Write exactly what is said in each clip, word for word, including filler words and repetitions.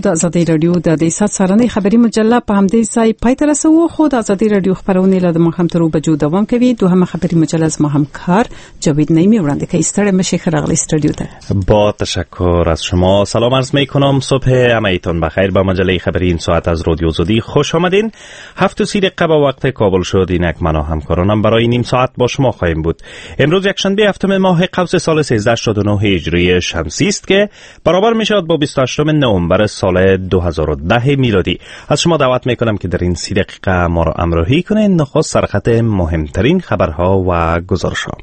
د ازادي رادیو د دیسات سرانه خبری مجله په همدې ځای پای ته رسو. خو د ازادي رادیو خبرونه له مخم تر بجو دوام کوي. دوهم خبری مجله از ما همکار جاوید نعیمی وړاندې کوي. ستړی مشه خراغلی استودیو ته. با تشکر از شما. سلام عرض میکنم. صبح همایتون بخیر. با مجله خبری این ساعت از رادیو زودی خوش آمدین. هفت و سی دقیقه با وقت کابل شد. اینک من و همکارانم برای نیم ساعت با شما خواهیم بود. امروز یکشنبه هفتم ماه قوس سال سیزده هشتاد و نه هجری شمسی است که برابر میشود با بیست و هشتم نوامبر سال دو هزار و ده میلادی. از شما دعوت میکنم که در این سی دقیقه ما را همراهی کنین. نخست سرخط مهمترین خبرها و گزارش‌ها.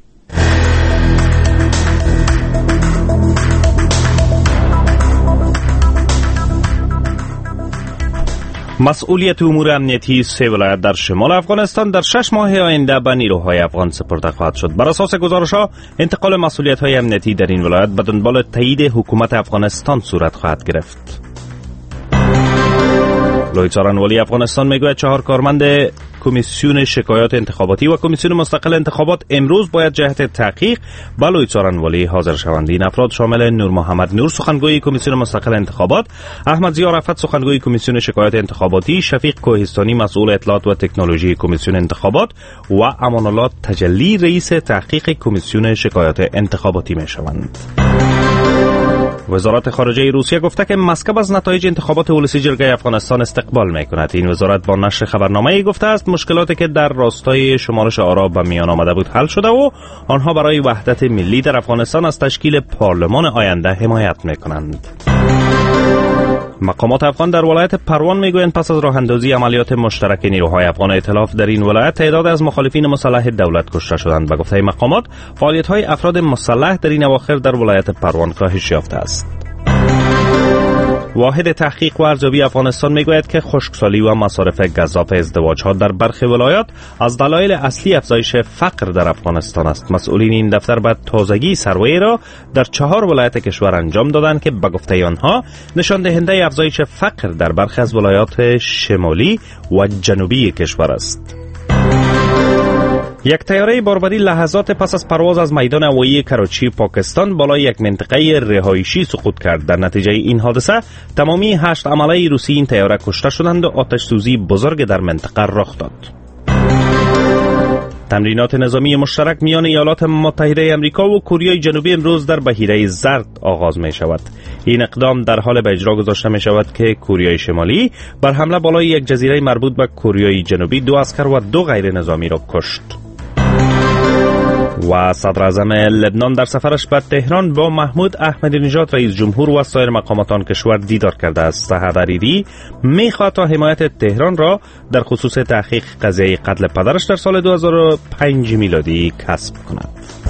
مسئولیت امور امنیتی سه ولایت در شمال افغانستان در شش ماه آینده به نیروهای افغان سپرده خواهد شد. بر اساس گزارش‌ها انتقال مسئولیت‌های امنیتی در این ولایت به دنبال تایید حکومت افغانستان صورت خواهد گرفت. لوی څارنوالي افغانستان میگوید چهار کارمند کمیسیون شکایات انتخاباتی و کمیسیون مستقل انتخابات امروز باید جهت تحقیق به لوی څارنوالي حاضر شوند. این افراد شامل نور محمد نور سخنگوی کمیسیون مستقل انتخابات، احمد ضیا رفعت سخنگوی کمیسیون شکایات انتخاباتی، شفیق کوهستانی مسئول اطلاعات و تکنولوژی کمیسیون انتخابات و امان الله تجلی رئیس تحقیق کمیسیون شکایات انتخاباتی میشوند. وزارت خارجه روسیه گفته که مسکو از نتایج انتخابات ولسی جرگه افغانستان استقبال میکند. این وزارت با نشر خبرنامه‌ای گفته است مشکلاتی که در راستای شمارش آرا به میان آمده بود حل شده و آنها برای وحدت ملی در افغانستان از تشکیل پارلمان آینده حمایت میکنند. مقامات افغان در ولایت پروان میگویند پس از راه اندازی عملیات مشترک نیروهای افغان ائتلاف در این ولایت تعداد از مخالفین مسلح دولت کشته شدند. به گفته مقامات فعالیت‌های افراد مسلح در این اواخر در ولایت پروان کاهش یافته است. واحد تحقیق و ارزیابی افغانستان میگوید که خشکسالی و مصارف گزاف ازدواج‌ها در برخی ولایات از دلایل اصلی افزایش فقر در افغانستان است. مسئولین این دفتر بعد تازگی سروی را در چهار ولایت کشور انجام دادند که به گفته آنها نشان دهنده افزایش فقر در برخی از ولایات شمالی و جنوبی کشور است. یک طیاره باربری لحظات پس از پرواز از میدان هوایی کراچی پاکستان بالای یک منطقه رهایشی سقوط کرد. در نتیجه این حادثه تمامی هشت عمله روسی این طیاره کشته شدند و آتش سوزی بزرگ در منطقه رخ داد. تمرینات نظامی مشترک میان ایالات متحده آمریکا و کره جنوبی امروز در بحیره زرد آغاز می شود. این اقدام در حال به اجرا گذاشته می شود که کره شمالی بر حمله بالای یک جزیره مربوط به کره جنوبی دو عسکر و دو غیر نظامی را کشت. و صدر اعظم لبنان در سفرش به تهران با محمود احمدی نژاد رئیس جمهور و سایر مقامات آن کشور دیدار کرده است. سعد عریری می‌خواهد تا حمایت تهران را در خصوص تحقیق قضیه قتل پدرش در سال دو هزار و پنج میلادی کسب کند.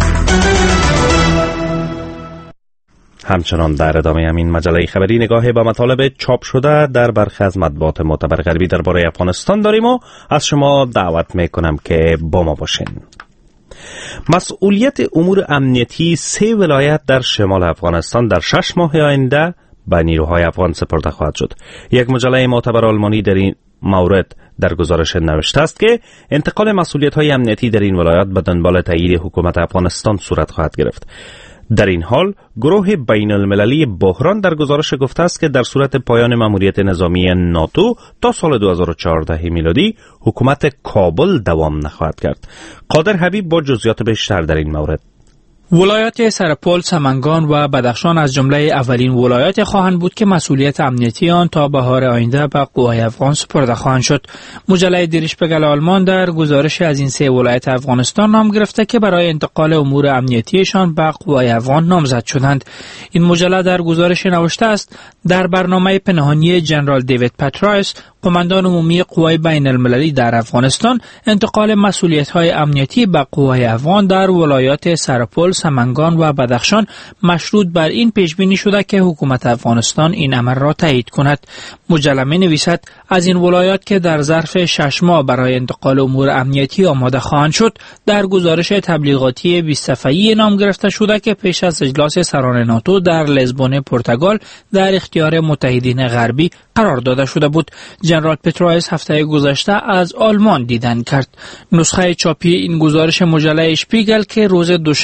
همچنان در ادامه همین مجله خبری نگاهی به مطالب چاپ شده در برخی از مطبوعات معتبر غربی درباره افغانستان داریم و از شما دعوت میکنم که با ما باشین. مسئولیت امور امنیتی سه ولایت در شمال افغانستان در شش ماه آینده به نیروهای افغان سپرده خواهد شد. یک مجله معتبر آلمانی در این مورد در گزارش نوشته است که انتقال مسئولیت‌های امنیتی در این ولایات به دنبال تایید حکومت افغانستان صورت خواهد گرفت. در این حال گروه بین المللی بحران در گزارش گفته است که در صورت پایان مأموریت نظامی ناتو تا سال دو هزار و چهارده میلادی حکومت کابل دوام نخواهد کرد. قادر حبیب با جزئیات بیشتر در این مورد. ولایات سرپل، سمنگان و بدخشان از جمله اولین ولایات خواهند بود که مسئولیت امنیتی آن تا بهار آینده به قوای افغان سپرده خواهند شد. مجله در شپیگل آلمان در گزارش از این سه ولایت افغانستان نام گرفته که برای انتقال امور امنیتیشان به قوای افغان نامزد شدند. این مجله در گزارش نوشته است در برنامه پنهانی جنرال دیوید پترایس، قماندان عمومی قوای بین المللی در افغانستان، انتقال مسئولیت‌های امنیتی به قوای افغان در ولایات سرپل، سمنگان و بدخشان مشروط بر این پیش بینی شده که حکومت افغانستان این امر را تایید کند. مجله می‌نویسد از این ولایات که در ظرف شش ماه برای انتقال امور امنیتی آماده خواهند شد، در گزارش تبلیغاتی بیست صفحه‌ای نام گرفته شده که پیش از اجلاس سران ناتو در لیزبون پرتغال در اختیار متحدین غربی قرار داده شده بود. جنرال پترایس هفته گذشته از آلمان دیدن کرد. نسخه چاپی این گزارش مجله اشپیگل که روز دوشنبه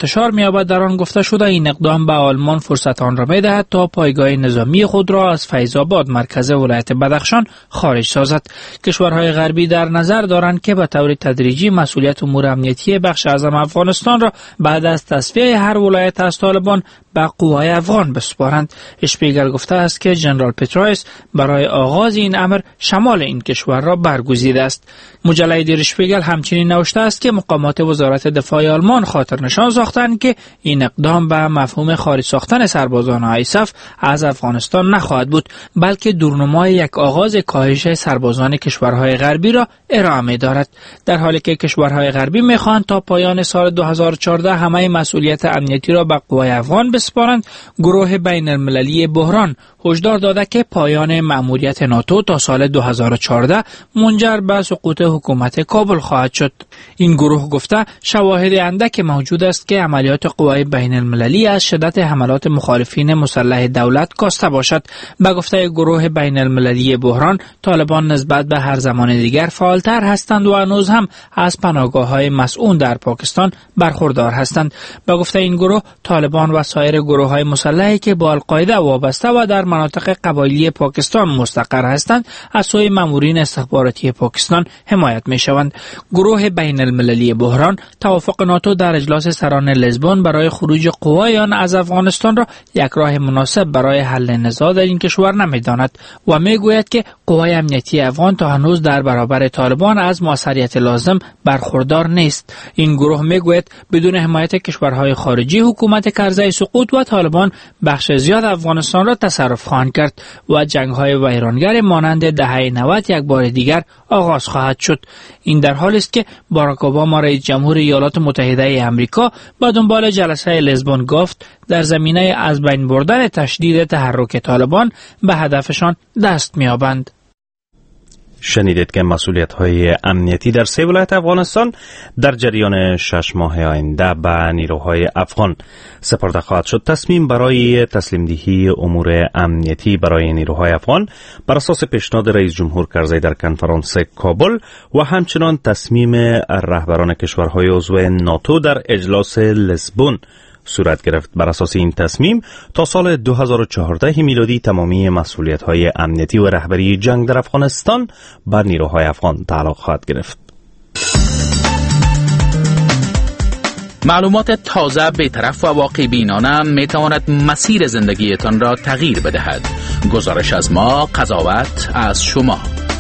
انتشار می‌یابد در آن گفته شده این اقدام به آلمان فرصت آن را می‌دهد تا پایگاه نظامی خود را از فیض‌آباد مرکز ولایت بدخشان خارج سازد. کشورهای غربی در نظر دارند که به طور تدریجی مسئولیت امور امنیتی بخش اعظم افغانستان را بعد از تصفیه هر ولایت از طالبان به قوای افغان بسپارند. اشپیگل گفته است که ژنرال پترایس برای آغاز این امر شمال این کشور را برگزیده است. مجله دیر اشپیگل همچنین نوشته است که مقامات وزارت دفاع آلمان خاطر نشان ساختند که این اقدام به مفهوم خارج ساختن سربازان آیساف از افغانستان نخواهد بود، بلکه دورنمای یک آغاز کاهش سربازان کشورهای غربی را ارائه می‌دارد. در حالی که کشورهای غربی می‌خواهند تا پایان سال دو هزار و چهارده همه مسئولیت امنیتی را به قوای افغان بسپارند، گروه بین المللی بحران هشدار داده که پایان مأموریت ناتو تا سال دو هزار و چهارده منجر به سقوط حکومت کابل خواهد شد. این گروه گفته شواهد اندک موجود است که عملیات قوای بین المللی از شدت حملات مخالفین مسلح دولت کاسته باشد. به گفته گروه بین المللی بحران، طالبان نسبت به هر زمان دیگر فعالتر هستند و هنوز هم از پناهگاه‌های مسئول در پاکستان برخوردار هستند. به گفته این گروه، طالبان و سایر گروه‌های مسلحی که با القاعده وابسته و در مناطق قبایلی پاکستان مستقر هستند از سوی مامورین استخباراتی پاکستان حمایت می‌شوند. گروه بین المللی بحران توافق ناتو در اجلاس سران لزبون برای خروج قوای آن از افغانستان را یک راه مناسب برای حل نزاع در این کشور نمی‌داند و می‌گوید که قوای امنیتی افغان تا هنوز در برابر طالبان از موثریت لازم برخوردار نیست. این گروه می‌گوید بدون حمایت کشورهای خارجی حکومت کرزی سقوط و طالبان بخش زیاد افغانستان را تصرف خواهند کرد و جنگ‌های ویرانگر مانند دهه نود یک بار دیگر آغاز خواهد شد. این در حالی است که باراک اوباما رئیس جمهور ایالات متحده آمریکا با دنبال جلسه لزبون گفت در زمینه از بین بردن تشدید تحرک طالبان به هدفشان دست می‌یابند. شنیدید که مسئولیت‌های امنیتی در سه ولایت افغانستان در جریان شش ماه آینده به نیروهای افغان سپرده خواهد شد. تصمیم برای تسلیم دهی امور امنیتی برای نیروهای افغان بر اساس پیشنهاد رئیس جمهور کرزی در کنفرانس کابل و همچنان تصمیم رهبران کشورهای عضو ناتو در اجلاس لزبون صورت گرفت. بر اساس این تصمیم تا سال دو هزار و چهارده میلادی تمامی مسئولیت‌های امنیتی و رهبری جنگ در افغانستان بر نیروهای افغان تعلق خواهد گرفت. معلومات تازه، بی‌طرف و واقع بینانه می تواند مسیر زندگیتان را تغییر بدهد. گزارش از ما، قضاوت از شما.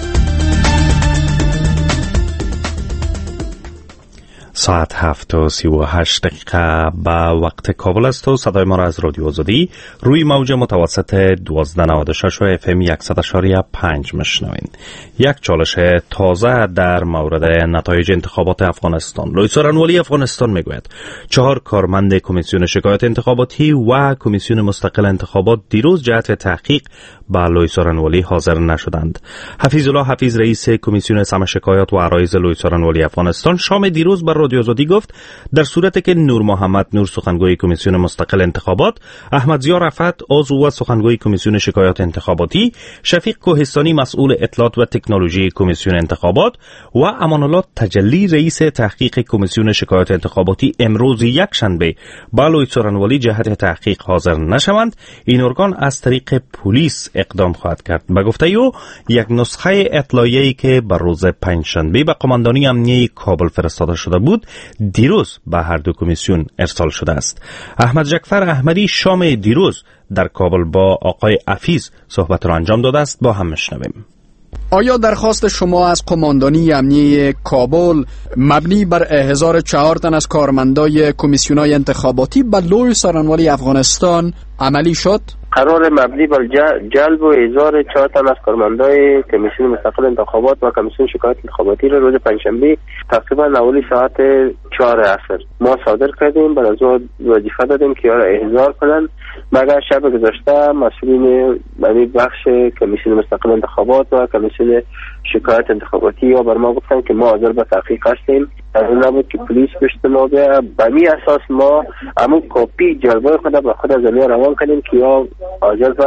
ساعت هفت و سی و هشت دقیقه به وقت کابل است و صدای ما را از رادیو آزادی روی موج متوسط دوازده نود و شش و اف ام صد و پنج مشنوین. یک چالش تازه در مورد نتایج انتخابات افغانستان. لویسا رنوالی افغانستان میگوید چهار کارمند کمیسیون شکایت انتخاباتی و کمیسیون مستقل انتخابات دیروز جهت تحقیق به لویسا رنوالی حاضر نشدند. حفیظ الله حفیظ رئیس کمیسیون سم شکایات و عرایض لویسا رنوالی افغانستان شام دیروز بر رادیو آزادی گفت در صورتی که نور محمد نور سخنگوی کمیسیون مستقل انتخابات، احمد ضیا رفعت عضو و سخنگوی کمیسیون شکایات انتخاباتی، شفیق کوهستانی مسئول اطلاعات و تکنولوژی کمیسیون انتخابات و امان الله تجلی رئیس تحقیق کمیسیون شکایات انتخاباتی امروز یک شنبه با لویسا رنوالی جهت تحقیق حاضر نشوند، این ارگان از طریق پلیس اقدام خواهد کرد. به گفته او یک نسخه اطلاعیه‌ای که بر روز پنجشنبه به قماندانی امنیه کابل فرستاده شده بود دیروز به هر دو کمیسیون ارسال شده است. احمد جعفر احمدی شام دیروز در کابل با آقای حفیظ صحبت را انجام داده است، با هم میشنویم. آیا درخواست شما از قماندانی امنیه کابل مبنی بر احضار چهار تن از کارمندای کمیسیونای انتخاباتی به لویسا رنوالی افغانستان عملی شد؟ قرار مبنی بر جلب و احضار چهار تن از کارمندای کمیسیون مستقل انتخابات و کمیسیون شکایت انتخاباتی را روز پنجشنبه تقریبا حوالی ساعت چهار عصر ما صادر کردیم. بعد از اون وظیفه دادیم که را احضار کنن، مگر شب گذشته مسئولین یعنی بخش کمیسیون مستقل انتخابات و کمیسیون شکایت انتخاباتی یا بر ما گفتن که ما حاضر به تحقیق هستیم. از اون نبود که پلیس پشت ما بیا، بمی اساس ما همون کپی جلبای خود به خود از روان کردیم که یا حاضر به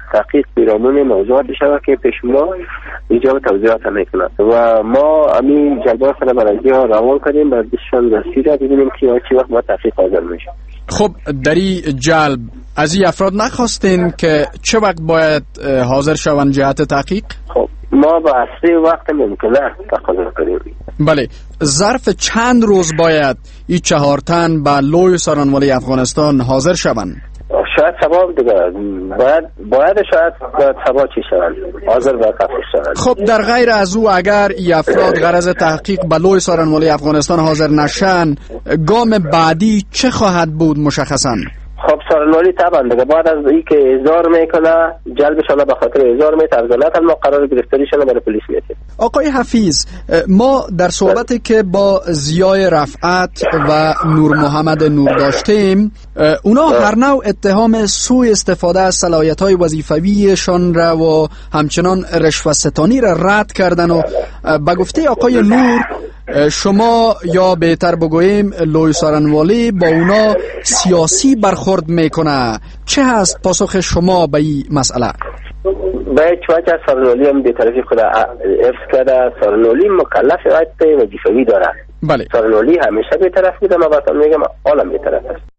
تحقیق پیرامون موضوعات شود که پیش ما ایجاب توضیحات میکنند و ما همین جلبه سر برازی ها روان کردیم و دستشان رسیده ببینیم که چی وقت ما تحقیق حاضر میشه. خب در این جلب از این افراد نخواستین که چه وقت باید حاضر شوند جهت تحقیق؟ خب ما با اصلی وقت ممکنه تقاضا کنیم. بله، ظرف چند روز باید این چهار تن به لوی سارنوالی افغانستان حاضر شوند؟ شاید سبا دیگه باید باید شاید سبا چی شوند حاضر به تحقیق شوند. خب در غیر از او اگر این افراد غرض تحقیق به لوی سارنوالی افغانستان حاضر نشن، گام بعدی چه خواهد بود مشخصاً؟ خب سارنوالی طبعا دیگه بعد از این که احضار میکنه جلبشان به خاطر احضار میترزنه ما قرار گرفتاریشان برای پلیس میتیم. آقای حفیظ، ما در صحبتی که با ضیای رفعت و نور محمد نور داشتیم، اونا هر نوع اتهام سوء استفاده از صلاحیت‌های وظیفویشان را و همچنان رشوه ستانی را رد کردن و به گفته آقای نور شما یا بهتر بگوییم لوی سارنوالی با اونا سیاسی برخورد میکنه. چه هست پاسخ شما به این مسئله؟ به چوچه سارنوالی هم به طرفی خود افس کرده. سارنوالی مکلف عهد وظیفوی داره. بله. سارنوالی همیشه به طرف بوده، ما باتون میگم عالم به طرف است.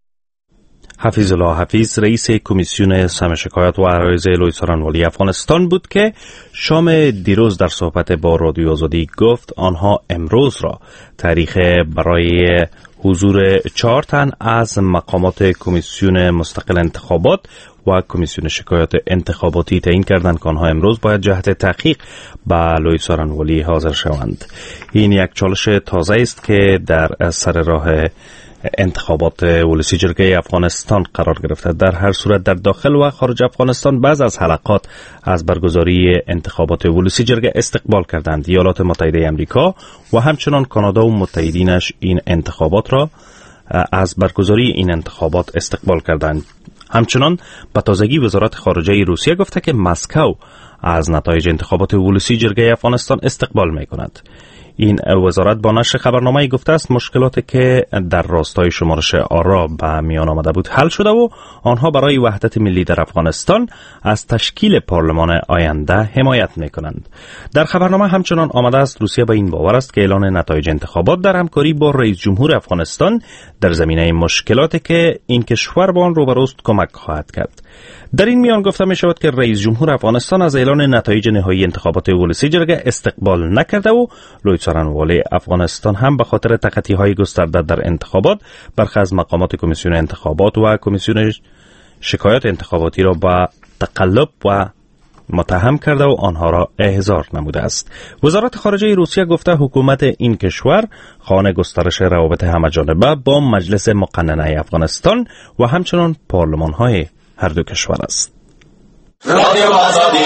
حفیظ الله حفیظ رئیس کمیسیون سم شکایت و عرایض لوی سارنوالی افغانستان بود که شام دیروز در صحبت با رادیو آزادی گفت آنها امروز را تاریخ برای حضور چهار تن از مقامات کمیسیون مستقل انتخابات و کمیسیون شکایات انتخاباتی تعیین کردند که آنها امروز باید جهت تحقیق به لوی سارنوالی حاضر شوند. این یک چالش تازه است که در سر راه انتخابات ولسی جرگه افغانستان قرار گرفته. در هر صورت در داخل و خارج افغانستان بعض از حلقات از برگزاری انتخابات ولسی جرگه استقبال کردند. ایالات متحده امریکا و همچنان کانادا و متحدینش این انتخابات را از برگزاری این انتخابات استقبال کردند. همچنان به تازگی وزارت خارجه روسیه گفته که مسکو از نتایج انتخابات ولسی جرگه افغانستان استقبال می کند. این وزارت با نشر خبرنامه گفته است مشکلاتی که در راستای شمارش آرا به میان آمده بود حل شده و آنها برای وحدت ملی در افغانستان از تشکیل پارلمان آینده حمایت می‌کنند. در خبرنامه همچنان آمده است روسیه به این باور است که اعلان نتایج انتخابات در همکاری با رئیس جمهور افغانستان در زمینه مشکلاتی که این کشور با آن روبروست کمک خواهد کرد. در این میان گفته می شود که رئیس جمهور افغانستان از اعلان نتایج نهایی انتخابات ولسی جرگه استقبال نکرده و لوی سارنوالی افغانستان هم به خاطر تقاطی‌های گسترده در انتخابات برخی از مقامات کمیسیون انتخابات و کمیسیون شکایات انتخاباتی را با تقلب و متهم کرده و آنها را احضار نموده است. وزارت خارجه روسیه گفته حکومت این کشور خواهان گسترش روابط همه‌جانبه با مجلس مقننه افغانستان و همچنان پارلمان‌های هر دو کشور است. رادیو آزادی.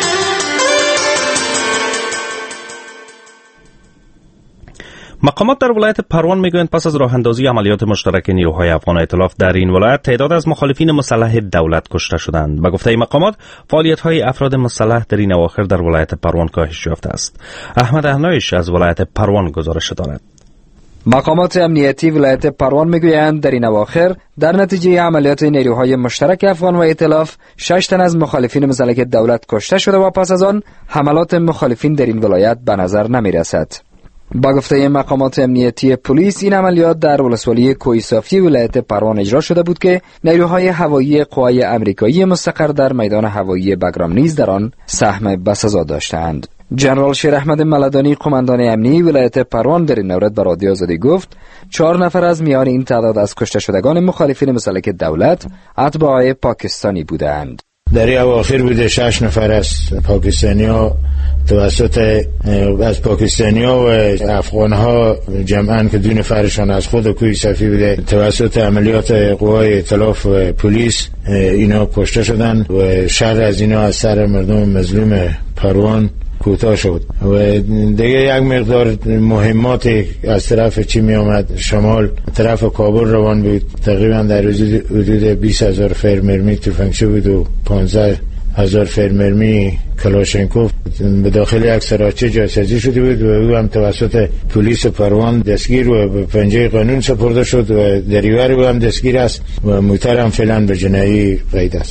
مقامات در ولایت پروان میگویند پس از راه اندازی عملیات مشترک نیروهای افغان ائتلاف در این ولایت تعداد از مخالفین مسلح دولت کشته شدند. به گفته مقامات فعالیت‌های افراد مسلح در این اواخر در ولایت پروان کاهش یافته است. احمد احنایش از ولایت پروان گزارش دارد. مقامات امنیتی ولایت پروان میگویند در این اواخر در نتیجه عملیات نیروهای مشترک افغان و ائتلاف شش تن از مخالفین مسلح دولت کشته شده و پس از آن حملات مخالفین در این ولایت به نظر نمی رسد. با گفته مقامات امنیتی پلیس این عملیات در ولسوالی کوهستانی ولایت پروان اجرا شده بود که نیروهای هوایی قوای آمریکایی مستقر در میدان هوایی بگرام نیز در آن سهم بسزا داشتند. جنرال شیر احمد ملدانی قماندان امنی ولایت پروان در این مورد به رادیو آزادی گفت چهار نفر از میان این تعداد از کشته شدگان مخالفین مسلح دولت اتباع پاکستانی بودند. در این اواخر بوده شش نفر از پاکستانی ها توسط از پاکستانی ها و افغان ها جمعاً که دو نفرشان از خود کوی صفی بوده توسط عملیات قوای ائتلاف و پلیس اینا کشته شدند و شر از اینا از سر مردم مظلوم پروان کوتاه شد و دیگه یک مقدار مهمات از طرف چی می آمد شمال طرف کابل روان بود. تقریبا در حدود بیست هزار فیر مرمی تفنگچی بود و پانزده هزار فیر مرمی کلاشنکوف به داخل یک سراچه جاسازی شده بود و او هم توسط پلیس پروان دستگیر و به پنجه قانون سپرده شد و دریور او هم دستگیر است و موتر هم فعلا به جنایی قید است.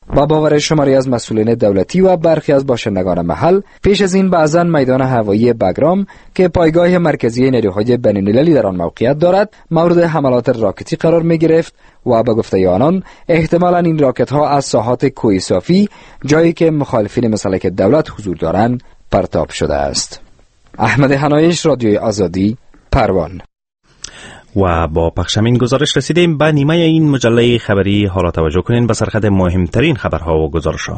با باور شماری از مسئولین دولتی و برخی از باشندگان محل، پیش از این بعضاً میدان هوایی بگرام که پایگاه مرکزی نیروهای بین‌المللی در آن موقعیت دارد، مورد حملات راکتی قرار می گرفت و به گفته آنان احتمالاً این راکت ها از ساحات کوه صافی، جایی که مخالفین مسلک دولت حضور دارند، پرتاب شده است. احمد حنایش، رادیوی آزادی، پروان. و با پخش همین گزارش رسیدیم به نیمه این مجله خبری. حالا توجه کنین به سرخط مهمترین خبرها و گزارش‌ها.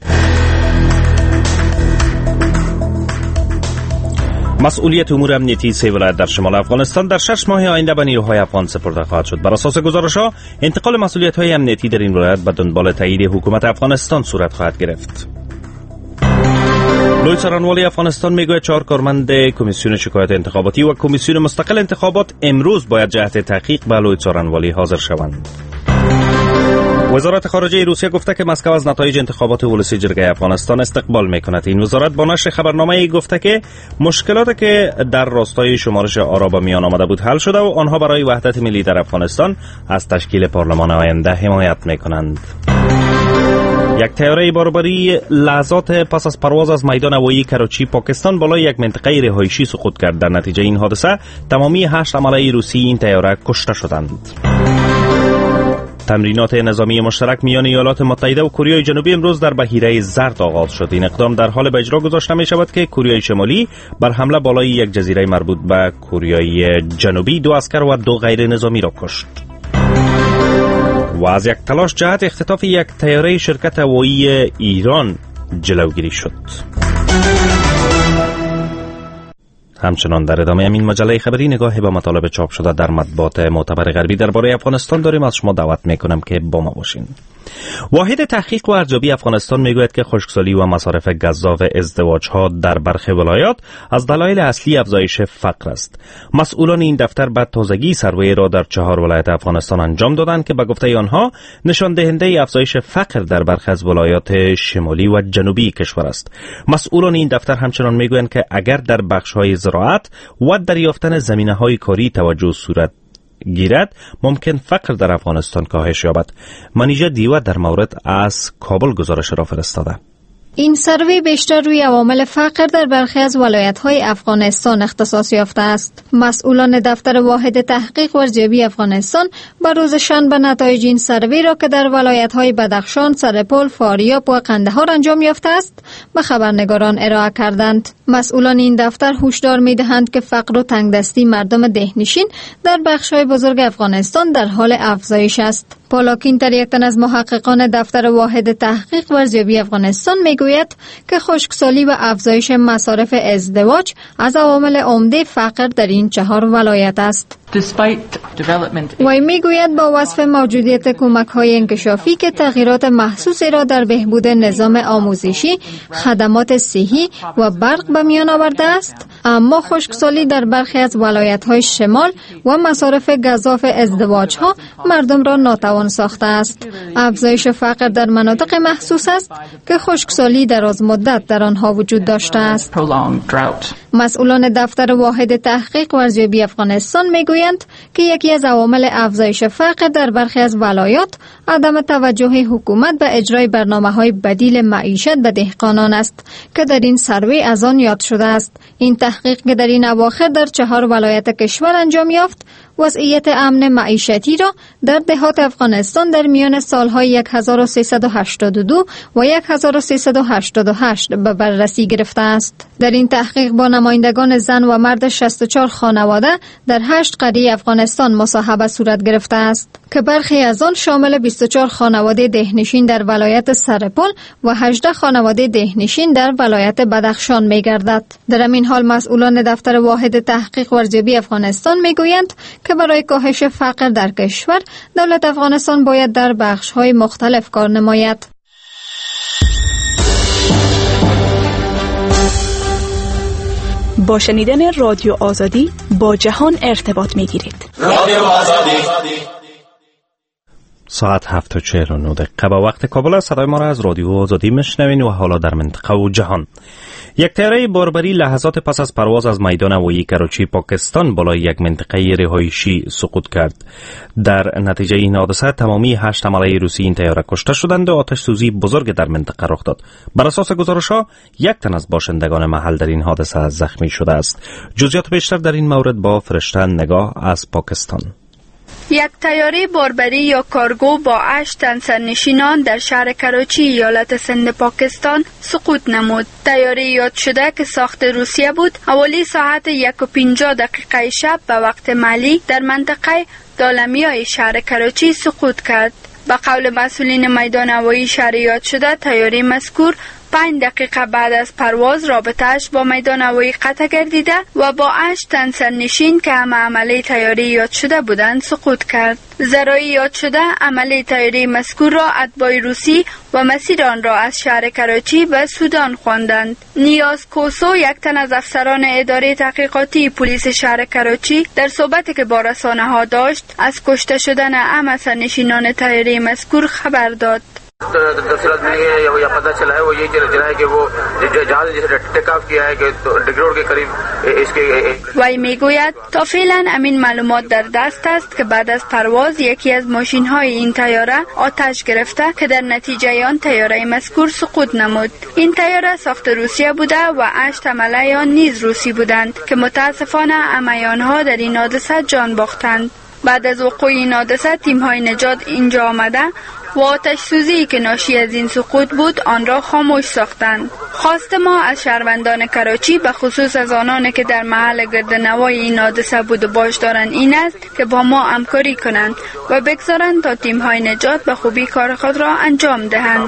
مسئولیت امور امنیتی سه ولایت در شمال افغانستان در شش ماه آینده به نیروهای افغان سپرده خواهد شد. بر اساس گزارش‌ها، انتقال مسئولیت‌های امنیتی در این ولایت به دنبال تایید حکومت افغانستان صورت خواهد گرفت. لوی سرانوالی افغانستان میگوید چهار کارمند کمیسیون شکایت انتخاباتی و کمیسیون مستقل انتخابات امروز باید جهت تحقیق به لوی سرانوالی حاضر شوند. وزارت خارجه روسیه گفته که مسکو از نتایج انتخابات ولسی جرگه افغانستان استقبال میکند. این وزارت با نشر خبرنامه گفته که مشکلاتی که در راستای شمارش آرا به میان آمده بود حل شده و آنها برای وحدت ملی در افغانستان از تشکیل پارلمان آینده حمایت میکنند. یک طیاره باربری لحظات پس از پرواز از میدان هوایی کراچی پاکستان بالای یک منطقه رهایشی سقوط کرد. در نتیجه این حادثه تمامی هشت عمله روسی این طیاره کشته شدند. تمرینات نظامی مشترک میان ایالات متحده و کره جنوبی امروز در بحیره زرد آغاز شد. این اقدام در حال به اجرا گذاشته می شود که کره شمالی بر حمله بالای یک جزیره مربوط به کره جنوبی دو عسکر و دو غیر نظامی را کشت. و از یک تلاش جهت اختطاف یک طیاره شرکت هوایی ایران جلوگیری شد. همچنان در ادامه این مجله خبری نگاهی به مطالب چاپ شده در مطبوعات معتبر غربی درباره افغانستان داریم. از شما دعوت میکنم که با ما باشین. واحد تحقیق و ارزیابی افغانستان میگوید که خشکسالی و مصارف گزاف ازدواج‌ها در برخی ولایات از دلایل اصلی افزایش فقر است. مسئولان این دفتر بعد تازگی سروی را در چهار ولایت افغانستان انجام دادند که به گفته آنها نشان دهنده افزایش فقر در برخی از ولایات شمالی و جنوبی کشور است. مسئولان این دفتر همچنان میگویند که اگر در بخش‌های زراعت و دریافتن زمینه‌های کاری توجه صورت گیرد، ممکن فقر در افغانستان کاهش یابد. منیژه دیوه در مورد از کابل گزارش را فرستاده. این سروی بیشتر روی عوامل فقر در برخی از ولایت‌های افغانستان اختصاص یافته است. مسئولان دفتر واحد تحقیق و ارزیابی افغانستان با روز شنبه نتایج این سروی را که در ولایت‌های بدخشان، سرپل، فاریاب و قندهار انجام یافته است، به خبرنگاران ارائه کردند. مسئولان این دفتر هشدار می‌دهند که فقر و تنگدستی مردم دهنشین در بخش‌های بزرگ افغانستان در حال افزایش است. پالاکین در یک تن از محققان دفتر واحد تحقیق و ارزیابی افغانستان میگوید که خشکسالی و افزایش مصارف ازدواج از عوامل عمده فقر در این چهار ولایت است. وی میگوید با وصف موجودیت کمک‌های انکشافی که تغییرات محسوسی را در بهبود نظام آموزشی، خدمات صحی و برق به میان آورده است، اما خشکسالی در برخی از ولایت‌های شمال و مصارف گزاف ازدواج‌ها مردم را ناتوان ساخته است. افزایش فقر در مناطق محسوس است که خشکسالی دراز مدت در آنها وجود داشته است. مسئولان دفتر واحد تحقیق و ارزیابی افغانستان میگویند که یکی از عوامل افزایش فقر در برخی از ولایات عدم توجه حکومت به اجرای برنامه‌های بدیل معیشت به دهقانان است که در این سروی از آن یاد شده است. این تحقیق که در این اواخر در چهار ولایت کشور انجام یافت، وضعیت امن معیشتی را در دهات افغانستان در میان سالهای هزار و سیصد و هشتاد و دو و هزار و سیصد و هشتاد و هشت به بررسی گرفته است. در این تحقیق با نمایندگان زن و مرد شصت و چهار خانواده در هشت قریه افغانستان مصاحبه صورت گرفته است که برخی از آن شامل بیست و چهار خانواده دهنشین در ولایت سرپل و هجده خانواده دهنشین در ولایت بدخشان می‌گردد. در این حال مسئولان دفتر واحد تحقیق و ارزیابی افغانستان می‌گویند که برای کاهش فقر در کشور دولت افغانستان باید در بخش‌های مختلف کار نماید. با شنیدن رادیو آزادی با جهان ارتباط می‌گیرید. رادیو آزادی. ساعت هفت و چهل و نه دقیقه به وقت کابل است. صدای ما را از رادیو آزادی میشنوین و حالا در منطقه و جهان. یک طیاره باربری لحظات پس از پرواز از میدان هوایی کراچی پاکستان بالای یک منطقه رهایشی سقوط کرد. در نتیجه این حادثه تمامی هشت حمله روسی این طیاره کشته شدند و آتش سوزی بزرگ در منطقه رخ داد. بر اساس گزارش‌ها یک تن از باشندگان محل در این حادثه زخمی شده است. جزئیات بیشتر در این مورد با فرشته نگاه از پاکستان. یک طیاره باربری یا کارگو با هشت تن سرنشینان در شهر کراچی ایالت سند پاکستان سقوط نمود. طیاره یاد شده که ساخت روسیه بود حوالی ساعت یک و پنجاه دقیقه شب به وقت محلی در منطقه دالمیای شهر کراچی سقوط کرد. به قول مسئولین میدان هوایی شهر یاد شده طیاره مذکور پنج دقیقه بعد از پرواز رابطه‌اش با میدان هوایی قطع گردیده و با هشت تن سرنشین که همه عمله طیاره یاد شده بودند سقوط کرد. ذرایع یاد شده عمله طیاره مذکور را اتباع روسی و مسیر آن را از شهر کراچی به سودان خواندند. نیاز کوسو یک تن از افسران اداره تحقیقاتی پلیس شهر کراچی در صحبتی که با رسانه‌ها داشت از کشته شدن همه سرنشینان طیاره مذکور خبر داد. तफसीलात मिली है या पता चला है वो ये चला है कि वो जहाज जिसे टेक ऑफ किया है कि डिग्रोड के करीब इसके وی میگوید تا فعلا امین معلومات در دست است که بعد از پرواز یکی از ماشین های این طیاره آتش گرفته که در نتیجه آن طیاره مذکور سقوط نمود. این طیاره ساخت روسیه بوده و هشت حمله آن نیز روسی بودند که متاسفانه همه آنها در این حادثه جان باختند. بعد از وقوع این حادثه تیم‌های نجات اینجا آمده و آتش سوزی که ناشی از این سقوط بود آن را خاموش ساختند. خواست ما از شهروندان کراچی به خصوص از آنانی که در محل گردنوای این حادثه بود و باش دارند این است که با ما همکاری کنند و بگذارند تا تیم‌های نجات به خوبی کار خود را انجام دهند.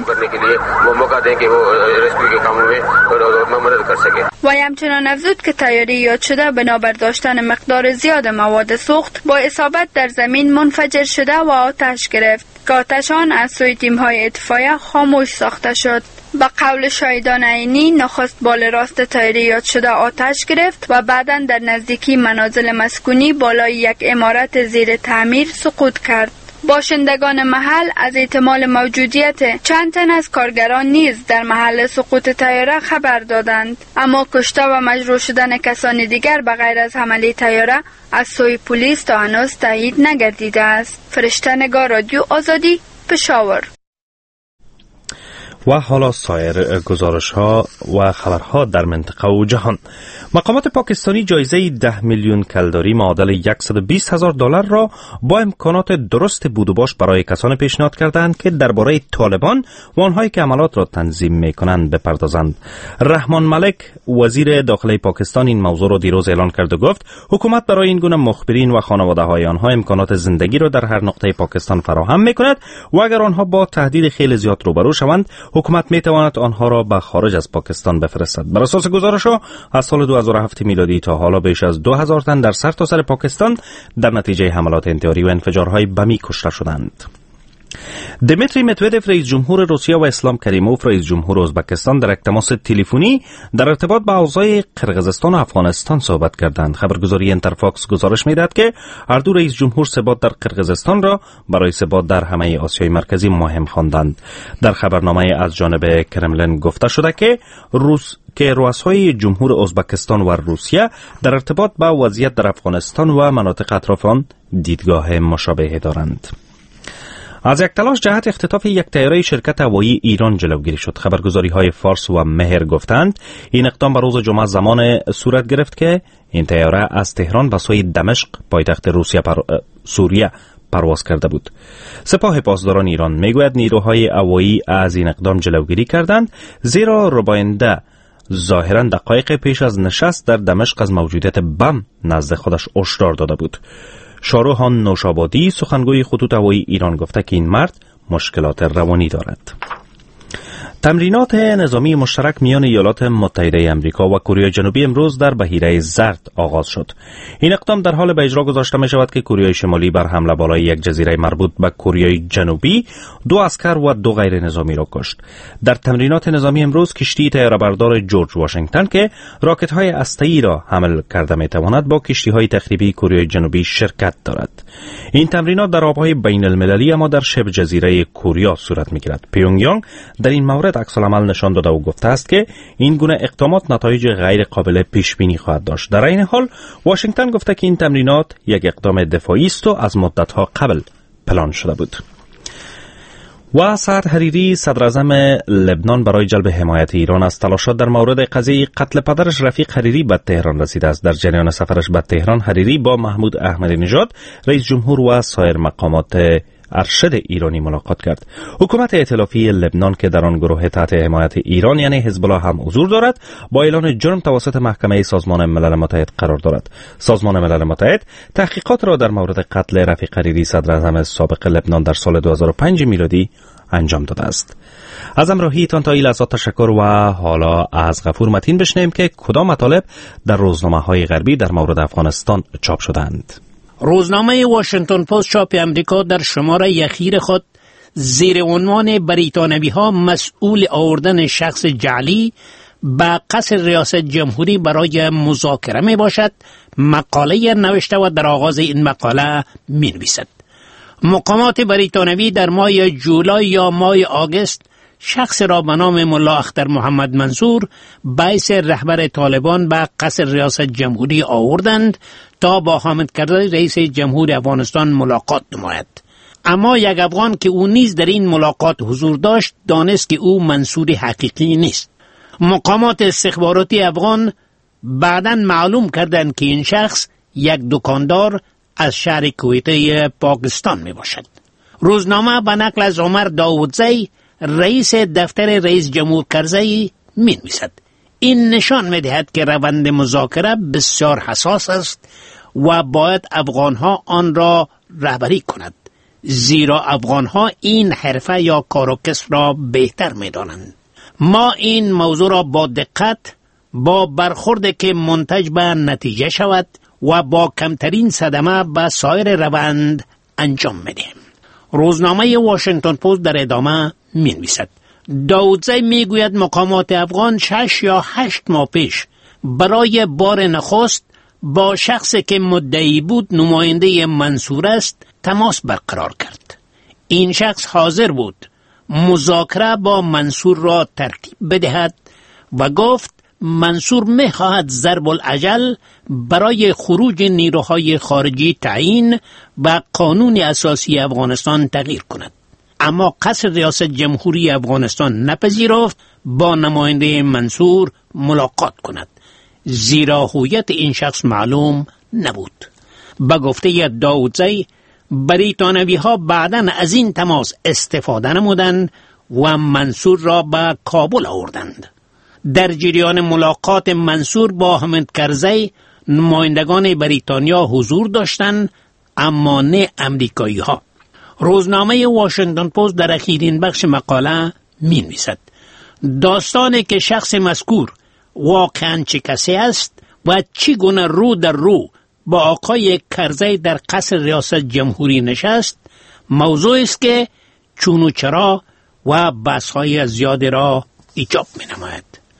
و همچنان افزود که طیاره یاد شده بنابر داشتن مقدار زیاد مواد سوخت با اصابت در زمین منفجر شده و آتش گرفت که آتش آن از سوی تیم‌های اطفائیه خاموش ساخته شد. با قول شاهدان عینی نخست بال راست طیاره یاد شده آتش گرفت و بعداً در نزدیکی منازل مسکونی بالای یک عمارت زیر تعمیر سقوط کرد. باشندگان محل از احتمال موجودیت چند تن از کارگران نیز در محل سقوط طیاره خبر دادند، اما کشته و مجروح شدن کسان دیگر به غیر از حمله طیاره از سوی پلیس تا هنوز تایید نگردیده است. فرشته نگار، رادیو آزادی، پشاور. و حالا سایر گزارش ها و خبرها در منطقه و جهان. مقامات پاکستانی جایزه ده میلیون کلداری معادل صد و بیست هزار دلار را با امکانات درست بود و باش برای کسان پیشنهاد کردند که درباره طالبان و آنهایی که عملات را تنظیم میکنند بپردازند. رحمان ملک وزیر داخلی پاکستان این موضوع را دیروز اعلان کرد و گفت حکومت برای این گونه مخبرین و خانواده های آنها امکانات زندگی را در هر نقطه پاکستان فراهم میکند و اگر آنها با تهدید خیلی زیاد روبرو شوند حکومت میتواند آنها را به خارج از پاکستان بفرستد. بر اساس گزارش‌ها از سال دو هزار و هفت میلادی تا حالا بیش از دو هزار تن در سرتاسر پاکستان در نتیجه حملات انتحاری و انفجارهای بمی کشته شدند. دمیتری مدودف رئیس جمهور روسیه و اسلام کریموف رئیس جمهور ازبکستان در یک تماس تلفنی در ارتباط با اوضاع قرقیزستان و افغانستان صحبت کردند. خبرگزاری انترفاکس گزارش می‌دهد که هر دو رئیس جمهور ثبات در قرقیزستان را برای ثبات در همه آسیای مرکزی مهم خواندند. در خبرنامه از جانب کرملین گفته شده که روس که رؤسای جمهور ازبکستان و روسیه در ارتباط با وضعیت در افغانستان و مناطق اطراف آن دیدگاه مشابه دارند. از یک تلاش جهت اختطاف یک طیاره شرکت هوایی ایران جلوگیری شد. خبرگزاری‌های فارس و مهر گفتند این اقدام به روز جمعه زمان صورت گرفت که این طیاره از تهران به سوی دمشق پایتخت روسیه پر... سوریه پرواز کرده بود. سپاه پاسداران ایران میگوید نیروهای هوایی از این اقدام جلوگیری کردند زیرا رباینده ظاهراً دقایق پیش از نشست در دمشق از موجودیت بم نزد خودش هشدار داده بود. شاروخان نوشابادی سخنگوی خطوط هوایی ایران گفته که این مرد مشکلات روانی دارد. تمرینات نظامی مشترک میان ایالات متحده آمریکا و کره جنوبی امروز در بحیره زرد آغاز شد. این اقدام در حال به اجرا گذاشته می شود که کره شمالی بر حمله بالای یک جزیره مربوط به کره جنوبی دو عسکر و دو غیر نظامی را کشت. در تمرینات نظامی امروز کشتی طیاره‌بردار جورج واشنگتن که راکت‌های هسته‌ای را حمل کرده می تواند با کشتی‌های تخریبی کره جنوبی شرکت دارد. این تمرینات در آب‌های بین المللی اما در شبه جزیره کره صورت می‌گیرد. پیونگیانگ در این مورد عکس العمل نشان داده و گفته است که این گونه اقدامات نتایج غیر قابل پیش بینی خواهد داشت. در این حال واشنگتن گفته که این تمرینات یک اقدام دفاعی است و از مدت‌ها قبل پلان شده بود. و سعد حریری صدر اعظم لبنان برای جلب حمایت ایران از تلاشات در مورد قضیه قتل پدرش رفیق حریری به تهران رسیده است. در جریان سفرش به تهران حریری با محمود احمدی نژاد رئیس جمهور و سایر مقامات ارشد ایرانی ملاقات کرد. حکومت ائتلافی لبنان که در آن گروه تحت حمایت ایران یعنی حزب الله هم حضور دارد با اعلان جرم توسط محکمه سازمان ملل متحد قرار دارد. سازمان ملل متحد تحقیقات را در مورد قتل رفیق حریری صدر اعظم سابق لبنان در سال دو هزار و پنج میلادی انجام داده است. از همراهیتان تا این لحظات تشکر و حالا از غفور متین بشنویم که کدام مطالب در روزنامه‌های غربی در مورد افغانستان چاپ شدند. روزنامه واشنگتن پست چاپ امریکا در شماره اخیر خود زیر عنوان بریتانوی ها مسئول آوردن شخص جعلی به قصر ریاست جمهوری برای مذاکره می باشد مقاله نوشته و در آغاز این مقاله می نویسد. مقامات بریتانوی در ماه جولای یا ماه آگوست شخص را به نام ملا اختر محمد منصور باعث رهبر طالبان به قصر ریاست جمهوری آوردند تا با حامد کرزی رئیس جمهور افغانستان ملاقات نماید. اما یک افغان که او نیز در این ملاقات حضور داشت دانست که او منصور حقیقی نیست. مقامات استخباراتی افغان بعداً معلوم کردند که این شخص یک دکاندار از شهر کویته پاکستان می باشد. روزنامه به نقل از عمر داودزی رئیس دفتر رئیس جمهور کرزی می نویسد این نشان می دهد که روند مذاکره بسیار حساس است و باید افغانها آن را رهبری کند، زیرا افغانها این حرفه یا کار و کسب را بهتر می دانند. ما این موضوع را با دقت با برخورد که منتج به نتیجه شود و با کمترین صدمه به سایر روند انجام می دهیم. روزنامه واشنگتن پست در ادامه می نویسد داودزی می گوید مقامات افغان شش یا هشت ماه پیش برای بار نخست با شخصی که مدعی بود نماینده منصور است تماس برقرار کرد. این شخص حاضر بود مذاکره با منصور را ترتیب بدهد و گفت منصور می خواهد ضرب العجل برای خروج نیروهای خارجی تعیین و قانون اساسی افغانستان تغییر کند. اما قصر ریاست جمهوری افغانستان نپذیرفت با نماینده منصور ملاقات کند، زیرا هویت این شخص معلوم نبود. به گفته داودزی بریتانوی ها بعداً از این تماس استفاده نمودند و منصور را به کابل آوردند. در جریان ملاقات منصور با حامد کرزی نمایندگان بریتانیا حضور داشتند اما نه امریکایی ها. روزنامه واشنگتن پست در اخیرین بخش مقاله می نویسد داستانی که شخص مذکور واقعاً چه کسی است و چی گونه رو در رو با آقای کرزی در قصر ریاست جمهوری نشست موضوع است که چون و چرا و بحث‌های زیاد را ایجاب می نماید.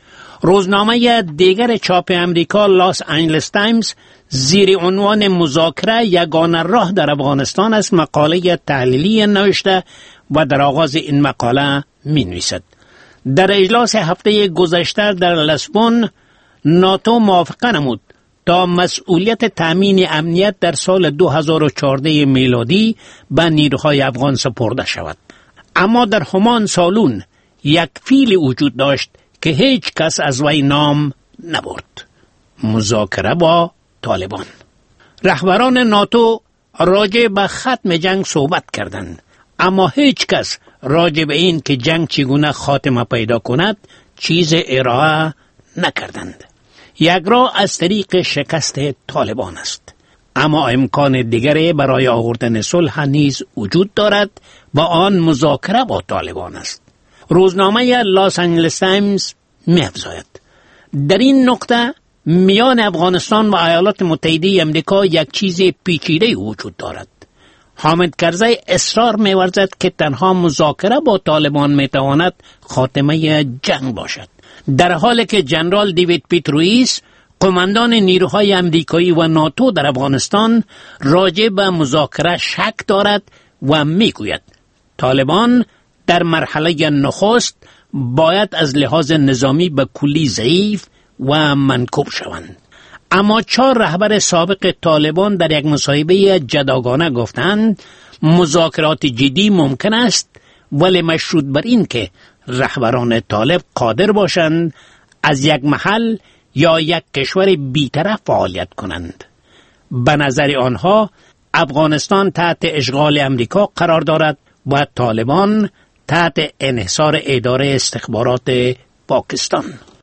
روزنامه دیگر چاپ امریکا لاس آنجلس تایمز زیر عنوان مذاکره یگانه راه در افغانستان است مقاله تحلیلی نوشته و در آغاز این مقاله می نویسد در اجلاس هفته گذشته در لسبون ناتو موافقه نمود تا مسئولیت تامین امنیت در سال دو هزار و چهارده میلادی به نیروهای افغان سپرده شود. اما در همان سالون یک فیل وجود داشت که هیچ کس از وی نام نبرد: مذاکره با طالبان. رهبران ناتو راجع به ختم جنگ صحبت کردند، اما هیچ کس راجع به این که جنگ چگونه خاتمه پیدا کند چیز ارائه نکردند. یک راه از طریق شکست طالبان است، اما امکان دیگری برای آوردن صلح نیز وجود دارد و آن مذاکره با طالبان است. روزنامه لاس آنجلس تایمز می افزاید در این نقطه میان افغانستان و ایالات متحده آمریکا یک چیز پیچیده وجود دارد. حامد کرزی اصرار می‌ورزد که تنها مذاکره با طالبان میتواند خاتمه جنگ باشد، در حالی که جنرال دیوید پیترویس قماندان نیروهای آمریکایی و ناتو در افغانستان راجع به مذاکره شک دارد و میگوید طالبان در مرحله نخست باید از لحاظ نظامی به کلی ضعیف و منکوب شوند. اما چهار رهبر سابق طالبان در یک مصاحبه جداگانه گفتند مذاکرات جدی ممکن است، ولی مشروط بر این که رهبران طالب قادر باشند از یک محل یا یک کشور بی‌طرف فعالیت کنند. به نظر آنها افغانستان تحت اشغال امریکا قرار دارد و طالبان تحت انحصار اداره استخبارات پاکستان.